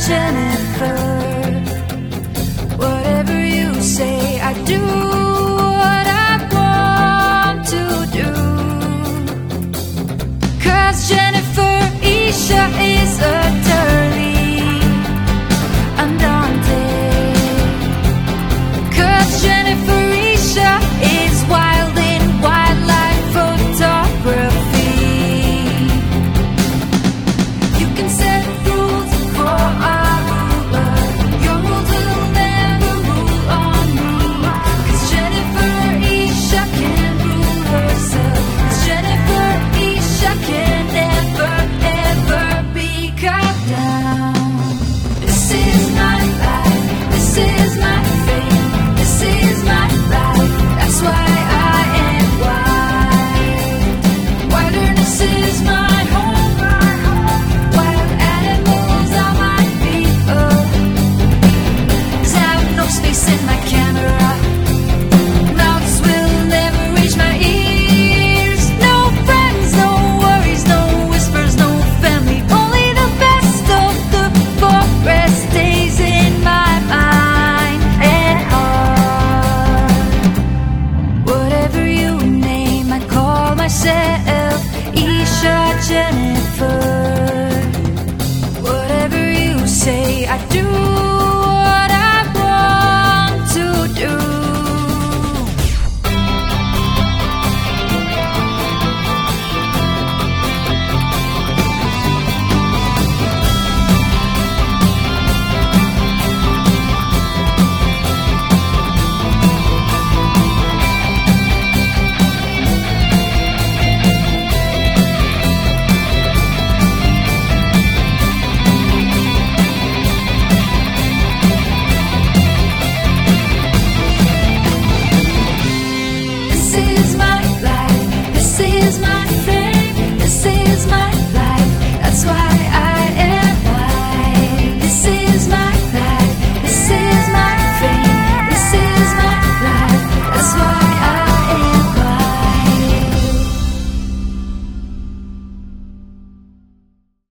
Jennifer. Whatever you say, I do what I want to do. 'Cause Jennifer Isha is utterly undaunted. 'Cause Jennifer Isha is wild in wildlife photography. You can set rules for our ruler. Your rules will never rule on me. 'Cause Jennifer Isha can rule herself. 'Cause Jennifer Isha can never, ever be cut down. This is my life. This is my fate. This is my life. That's why I am wild. Wilderness is my home. Wild animals are my people. 'Cause I have no space in my camera. Mouths will never reach my ears. No friends, no worries, no whispers, no family. Only the best of the forest stays in my mind and heart. Whatever you name, I call myself Isha Jennifer. Whatever you say, I do